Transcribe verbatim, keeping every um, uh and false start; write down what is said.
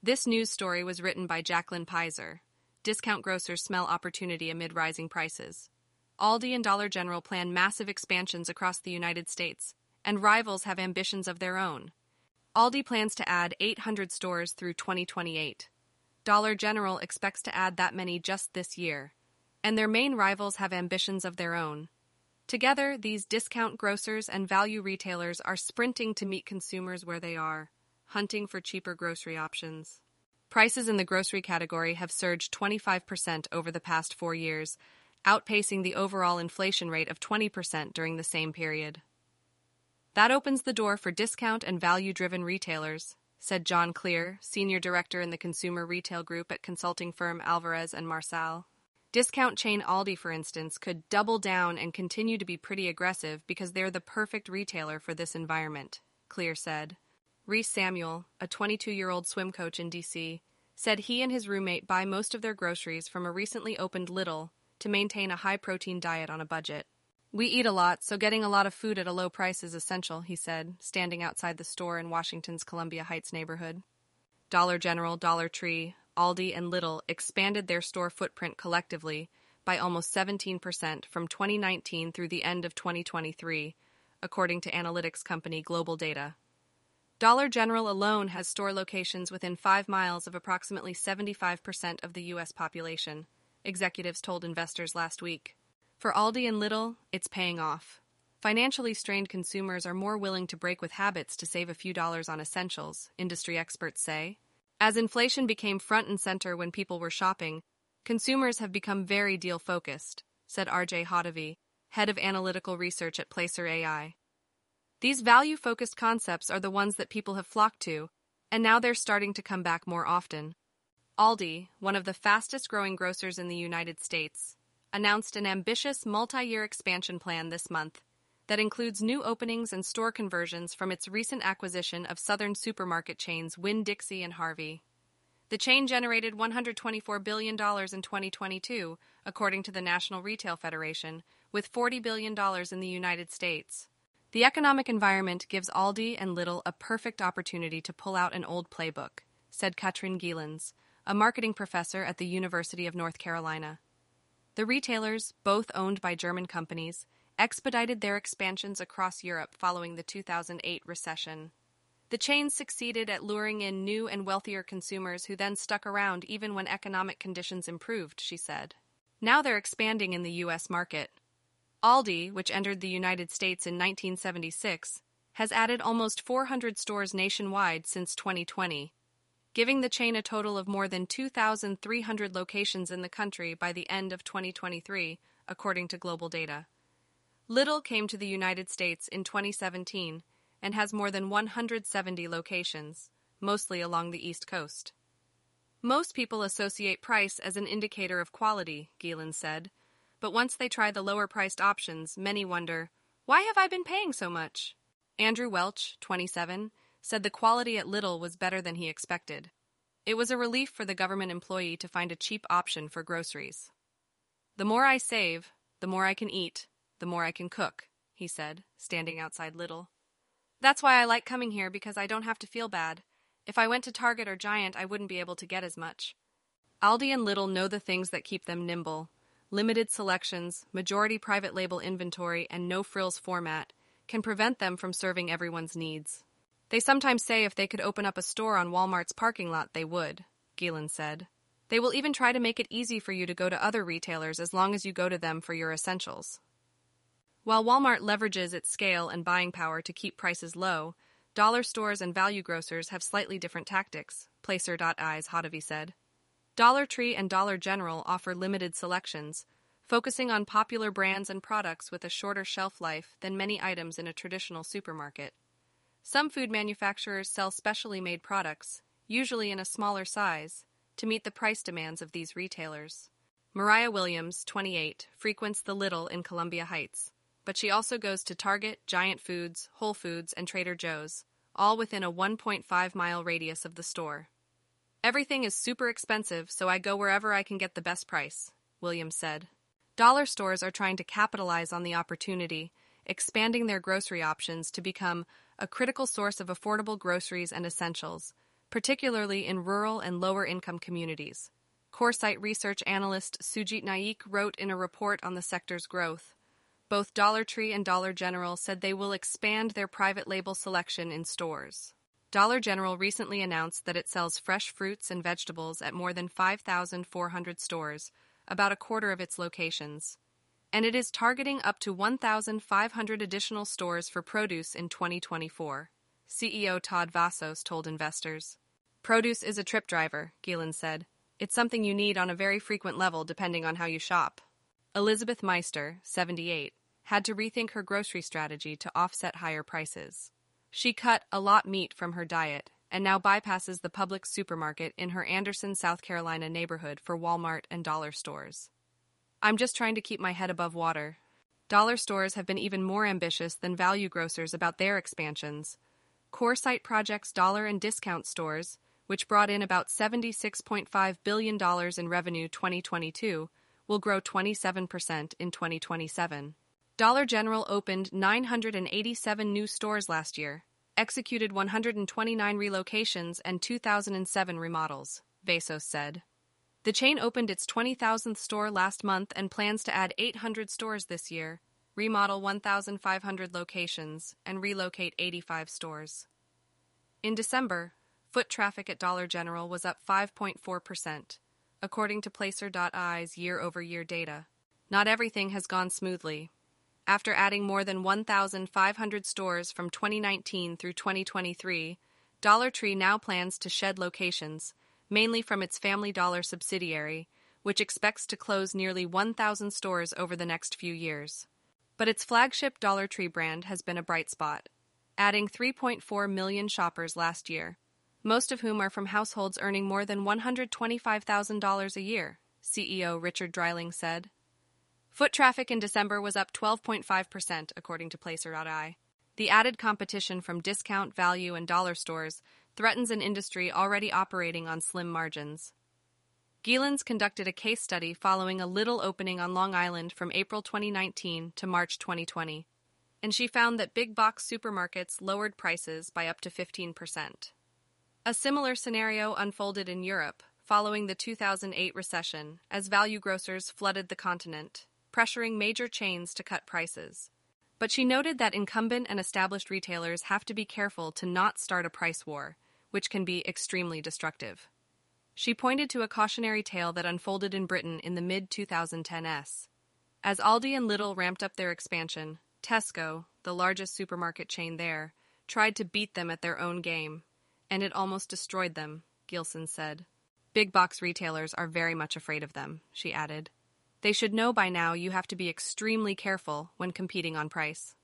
This news story was written by Jacqueline Pizer. Discount grocers smell opportunity amid rising prices. Aldi and Dollar General plan massive expansions across the United States, and rivals have ambitions of their own. Aldi plans to add eight hundred stores through twenty twenty-eight. Dollar General expects to add that many just this year, and their main rivals have ambitions of their own. Together, these discount grocers and value retailers are sprinting to meet consumers where they are, hunting for cheaper grocery options. Prices in the grocery category have surged twenty-five percent over the past four years, outpacing the overall inflation rate of twenty percent during the same period. That opens the door for discount and value-driven retailers, said John Clear, Senior Director in the Consumer Retail Group at consulting firm Alvarez and Marsal. Discount chain Aldi, for instance, could double down and continue to be pretty aggressive because they're the perfect retailer for this environment, Clear said. Reese Samuel, a twenty-two-year-old swim coach in D C, said he and his roommate buy most of their groceries from a recently opened Lidl to maintain a high-protein diet on a budget. We eat a lot, so getting a lot of food at a low price is essential, he said, standing outside the store in Washington's Columbia Heights neighborhood. Dollar General, Dollar Tree, Aldi, and Lidl expanded their store footprint collectively by almost seventeen percent from twenty nineteen through the end of twenty twenty-three, according to analytics company Global Data. Dollar General alone has store locations within five miles of approximately seventy-five percent of the U S population, executives told investors last week. For Aldi and Lidl, it's paying off. Financially strained consumers are more willing to break with habits to save a few dollars on essentials, industry experts say. As inflation became front and center when people were shopping, consumers have become very deal-focused, said R J Hodavi, head of analytical research at Placer A I. These value-focused concepts are the ones that people have flocked to, and now they're starting to come back more often. Aldi, one of the fastest-growing grocers in the United States, announced an ambitious multi-year expansion plan this month that includes new openings and store conversions from its recent acquisition of southern supermarket chains Winn-Dixie and Harvey. The chain generated one hundred twenty-four billion dollars in twenty twenty-two, according to the National Retail Federation, with forty billion dollars in the United States. The economic environment gives Aldi and Lidl a perfect opportunity to pull out an old playbook, said Katrin Gielens, a marketing professor at the University of North Carolina. The retailers, both owned by German companies, expedited their expansions across Europe following the two thousand eight recession. The chains succeeded at luring in new and wealthier consumers who then stuck around even when economic conditions improved, she said. Now they're expanding in the U S market. Aldi, which entered the United States in nineteen seventy-six, has added almost four hundred stores nationwide since twenty twenty, giving the chain a total of more than two thousand three hundred locations in the country by the end of twenty twenty-three, according to Global Data. Lidl came to the United States in twenty seventeen and has more than one hundred seventy locations, mostly along the East Coast. Most people associate price as an indicator of quality, Gielens said, but once they try the lower-priced options, many wonder, why have I been paying so much? Andrew Welch, twenty-seven, said the quality at Lidl was better than he expected. It was a relief for the government employee to find a cheap option for groceries. The more I save, the more I can eat, the more I can cook, he said, standing outside Lidl. That's why I like coming here, because I don't have to feel bad. If I went to Target or Giant, I wouldn't be able to get as much. Aldi and Lidl know the things that keep them nimble. Limited selections, majority private label inventory, and no-frills format can prevent them from serving everyone's needs. They sometimes say if they could open up a store on Walmart's parking lot, they would, Gielens said. They will even try to make it easy for you to go to other retailers as long as you go to them for your essentials. While Walmart leverages its scale and buying power to keep prices low, dollar stores and value grocers have slightly different tactics, Placer dot I's Hodavi said. Dollar Tree and Dollar General offer limited selections, focusing on popular brands and products with a shorter shelf life than many items in a traditional supermarket. Some food manufacturers sell specially made products, usually in a smaller size, to meet the price demands of these retailers. Mariah Williams, twenty-eight, frequents the Lidl in Columbia Heights, but she also goes to Target, Giant Foods, Whole Foods, and Trader Joe's, all within a one point five mile radius of the store. Everything is super expensive, so I go wherever I can get the best price, Williams said. Dollar stores are trying to capitalize on the opportunity, expanding their grocery options to become a critical source of affordable groceries and essentials, particularly in rural and lower-income communities. Coresight research analyst Sujit Naik wrote in a report on the sector's growth. Both Dollar Tree and Dollar General said they will expand their private label selection in stores. Dollar General recently announced that it sells fresh fruits and vegetables at more than five thousand four hundred stores, about a quarter of its locations. And it is targeting up to one thousand five hundred additional stores for produce in twenty twenty-four. C E O Todd Vasos told investors. Produce is a trip driver, Gielan said. It's something you need on a very frequent level depending on how you shop. Elizabeth Meister, seventy-eight, had to rethink her grocery strategy to offset higher prices. She cut a lot meat from her diet and now bypasses the Publix supermarket in her Anderson, South Carolina neighborhood for Walmart and dollar stores. I'm just trying to keep my head above water. Dollar stores have been even more ambitious than value grocers about their expansions. Coresight projects dollar and discount stores, which brought in about seventy-six point five billion dollars in revenue twenty twenty-two, will grow twenty-seven percent in twenty twenty-seven. Dollar General opened nine hundred eighty-seven new stores last year, executed one hundred twenty-nine relocations and two thousand seven remodels, Vasos said. The chain opened its twenty thousandth store last month and plans to add eight hundred stores this year, remodel one thousand five hundred locations, and relocate eighty-five stores. In December, foot traffic at Dollar General was up five point four percent, according to Placer dot I's year-over-year data. Not everything has gone smoothly. After adding more than one thousand five hundred stores from twenty nineteen through twenty twenty-three, Dollar Tree now plans to shed locations, mainly from its Family Dollar subsidiary, which expects to close nearly one thousand stores over the next few years. But its flagship Dollar Tree brand has been a bright spot, adding three point four million shoppers last year, most of whom are from households earning more than one hundred twenty-five thousand dollars a year, C E O Richard Dreiling said. Foot traffic in December was up twelve point five percent, according to Placer dot I. The added competition from discount, value, and dollar stores threatens an industry already operating on slim margins. Gielan's conducted a case study following a Lidl opening on Long Island from April twenty nineteen to March twenty twenty, and she found that big box supermarkets lowered prices by up to fifteen percent. A similar scenario unfolded in Europe following the two thousand eight recession as value grocers flooded the continent, pressuring major chains to cut prices. But she noted that incumbent and established retailers have to be careful to not start a price war, which can be extremely destructive. She pointed to a cautionary tale that unfolded in Britain in the mid twenty tens. As Aldi and Lidl ramped up their expansion, Tesco, the largest supermarket chain there, tried to beat them at their own game, and it almost destroyed them, Gilson said. Big box retailers are very much afraid of them, she added. They should know by now you have to be extremely careful when competing on price.